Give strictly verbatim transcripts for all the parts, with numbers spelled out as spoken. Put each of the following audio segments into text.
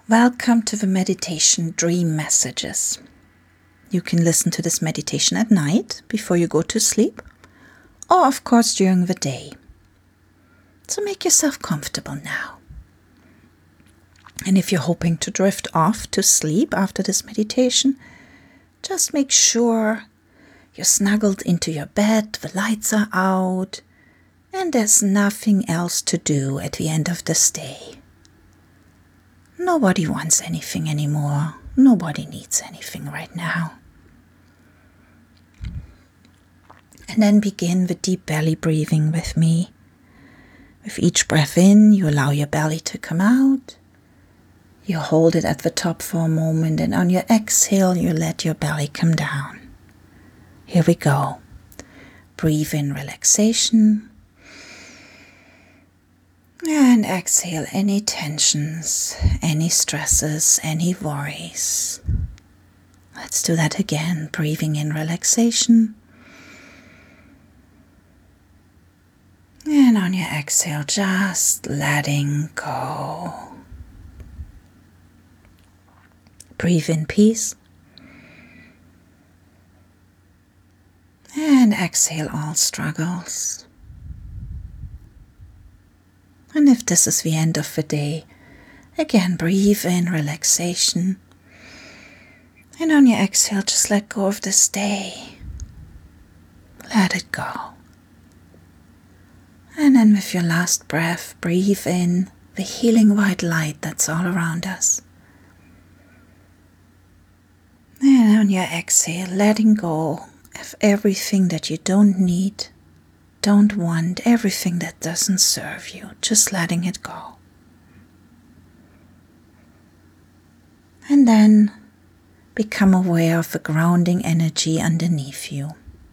Welcome to the meditation Dream Messages. You can listen to this meditation at night before you go to sleep, or of course during the day. So make yourself comfortable now. And if you're hoping to drift off to sleep after this meditation, just make sure you're snuggled into your bed, the lights are out, and there's nothing else to do at the end of this day. Nobody wants anything anymore. Nobody needs anything right now. And then begin the deep belly breathing with me. With each breath in, you allow your belly to come out. You hold it at the top for a moment, and on your exhale, you let your belly come down. Here we go. Breathe in relaxation. And exhale any tensions, any stresses, any worries. Let's do that again. Breathing in relaxation. And on your exhale, just letting go. Breathe in peace. And exhale all struggles. And if this is the end of the day, again breathe in relaxation. And on your exhale, just let go of this day. Let it go. And then with your last breath, breathe in the healing white light that's all around us. And on your exhale, letting go of everything that you don't need, don't want, everything that doesn't serve you, just letting it go. And then become aware of the grounding energy underneath you.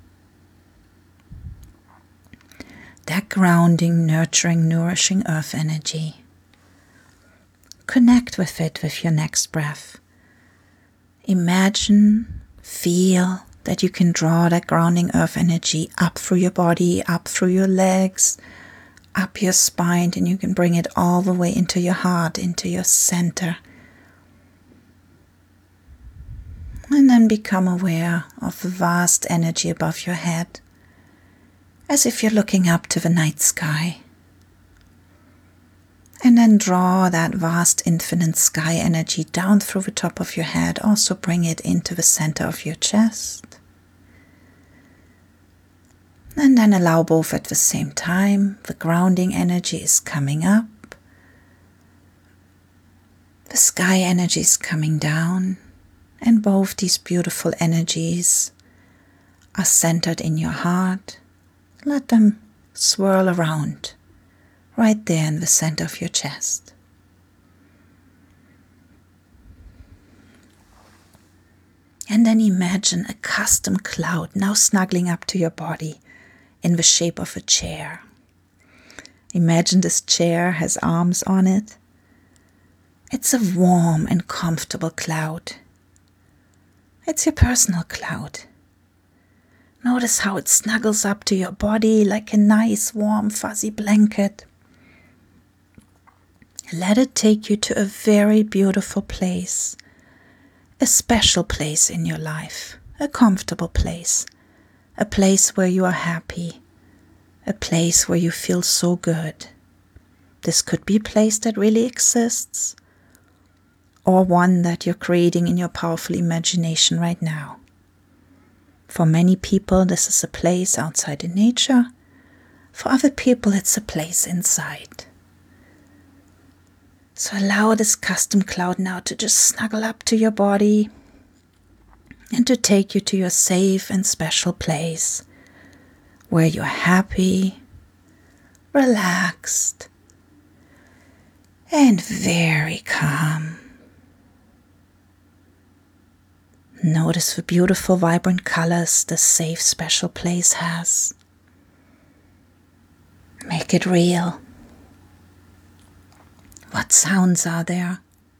That grounding, nurturing, nourishing earth energy. Connect with it with your next breath. Imagine, feel that you can draw that grounding earth energy up through your body, up through your legs, up your spine, and you can bring it all the way into your heart, into your center. And then become aware of the vast energy above your head, as if you're looking up to the night sky. And then draw that vast infinite sky energy down through the top of your head. Also bring it into the center of your chest. And then allow both at the same time. The grounding energy is coming up. The sky energy is coming down. And both these beautiful energies are centered in your heart. Let them swirl around. Right there in the center of your chest. And then imagine a custom cloud now snuggling up to your body in the shape of a chair. Imagine this chair has arms on it. It's a warm and comfortable cloud. It's your personal cloud. Notice how it snuggles up to your body like a nice, warm, fuzzy blanket. Let it take you to a very beautiful place, a special place in your life, a comfortable place, a place where you are happy, a place where you feel so good. This could be a place that really exists, or one that you're creating in your powerful imagination right now. For many people, this is a place outside in nature. For other people, it's a place inside. So allow this custom cloud now to just snuggle up to your body and to take you to your safe and special place where you're happy, relaxed, and very calm. Notice the beautiful, vibrant colors this safe, special place has. Make it real. What sounds are there?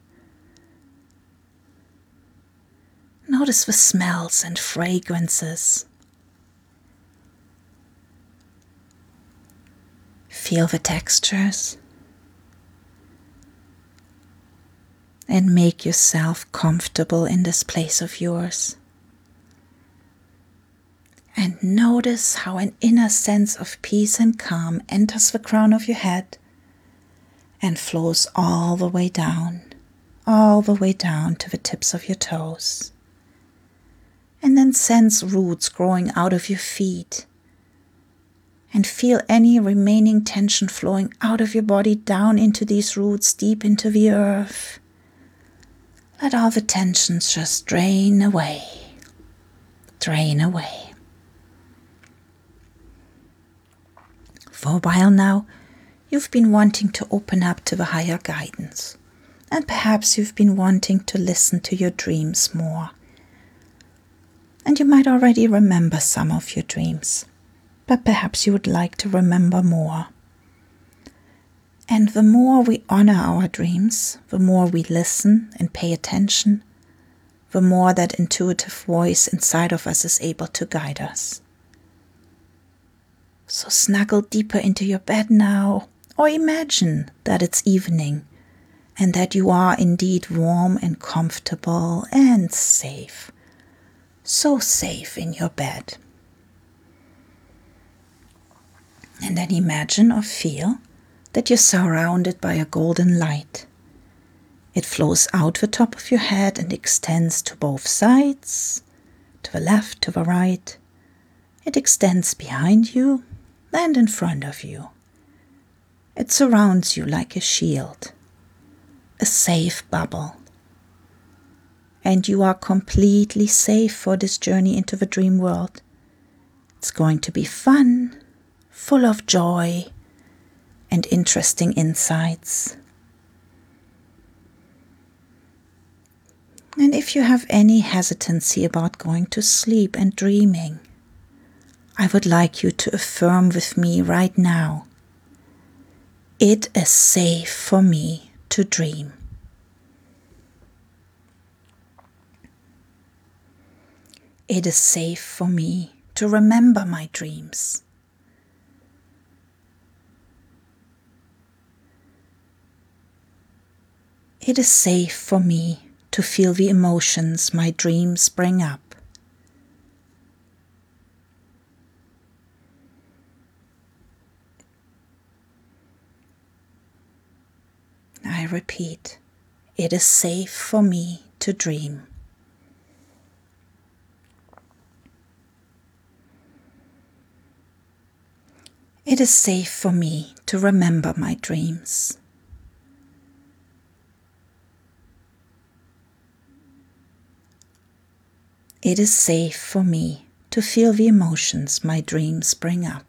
Notice the smells and fragrances. Feel the textures. and make yourself comfortable in this place of yours. And notice how an inner sense of peace and calm enters the crown of your head and flows all the way down, all the way down to the tips of your toes. And then sense roots growing out of your feet. And feel any remaining tension flowing out of your body down into these roots, deep into the earth. Let all the tensions just drain away, drain away. For a while now, you've been wanting to open up to the higher guidance. And perhaps you've been wanting to listen to your dreams more. And you might already remember some of your dreams, but perhaps you would like to remember more. And the more we honor our dreams, the more we listen and pay attention, the more that intuitive voice inside of us is able to guide us. So snuggle deeper into your bed now, or imagine that it's evening and that you are indeed warm and comfortable and safe. So safe in your bed. And then imagine or feel that you're surrounded by a golden light. It flows out the top of your head and extends to both sides, to the left, to the right. It extends behind you and in front of you. It surrounds you like a shield, a safe bubble. And you are completely safe for this journey into the dream world. It's going to be fun, full of joy and interesting insights. And if you have any hesitancy about going to sleep and dreaming, I would like you to affirm with me right now, it is safe for me to dream. It is safe for me to remember my dreams. It is safe for me to feel the emotions my dreams bring up. I repeat, it is safe for me to dream. It is safe for me to remember my dreams. It is safe for me to feel the emotions my dreams bring up.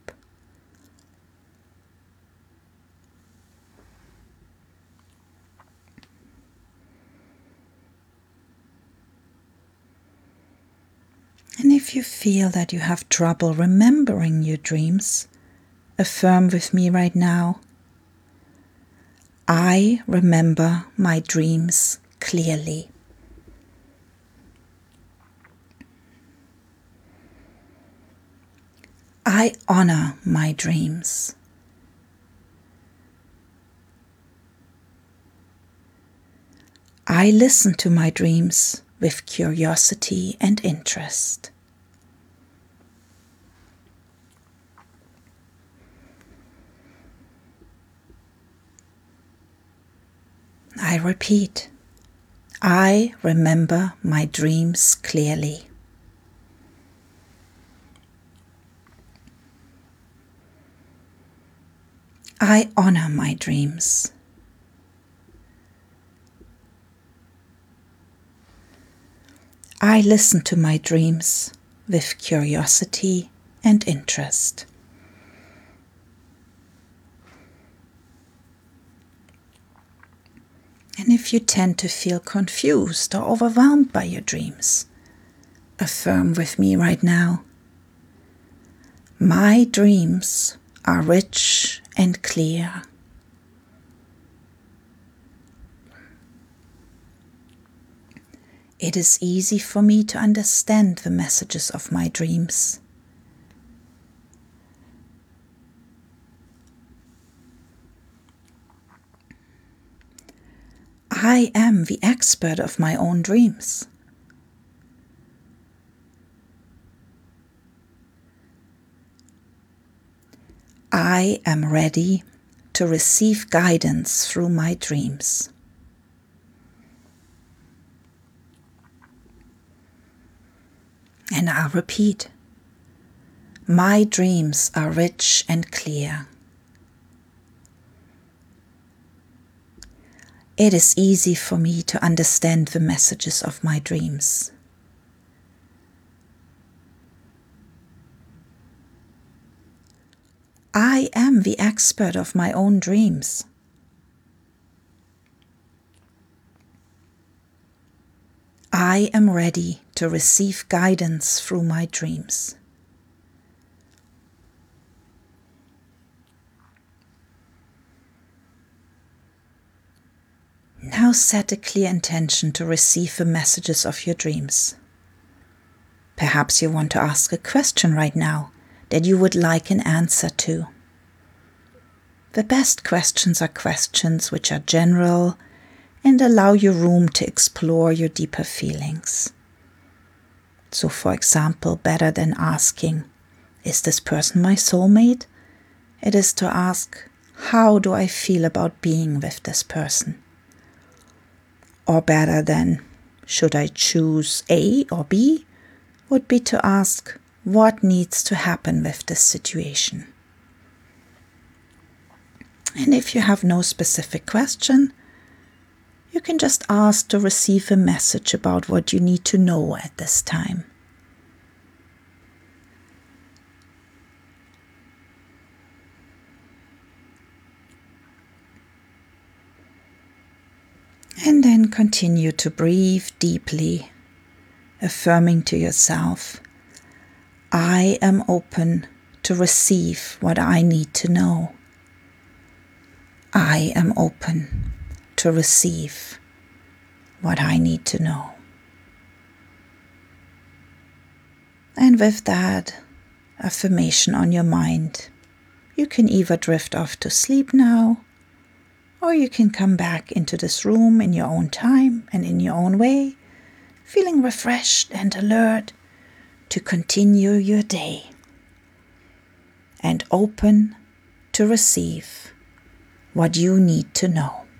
And if you feel that you have trouble remembering your dreams, affirm with me right now, I remember my dreams clearly. I honor my dreams. I listen to my dreams with curiosity and interest. I repeat, I remember my dreams clearly. I honor my dreams. I listen to my dreams with curiosity and interest. And if you tend to feel confused or overwhelmed by your dreams, affirm with me right now, my dreams are rich and clear. It is easy for me to understand the messages of my dreams. I am the expert of my own dreams. I am ready to receive guidance through my dreams. And I'll repeat. My dreams are rich and clear. It is easy for me to understand the messages of my dreams. I am the expert of my own dreams. I am ready to receive guidance through my dreams. Now set a clear intention to receive the messages of your dreams. Perhaps you want to ask a question right now that you would like an answer to. The best questions are questions which are general and allow you room to explore your deeper feelings. So, for example, better than asking, is this person my soulmate? It is to ask, how do I feel about being with this person? Or better than, should I choose A or B? Would be to ask, what needs to happen with this situation? And if you have no specific question, you can just ask to receive a message about what you need to know at this time. And then continue to breathe deeply, affirming to yourself, I am open to receive what I need to know. I am open to receive what I need to know. And with that affirmation on your mind, you can either drift off to sleep now, or you can come back into this room in your own time and in your own way, feeling refreshed and alert to continue your day and open to receive what you need to know.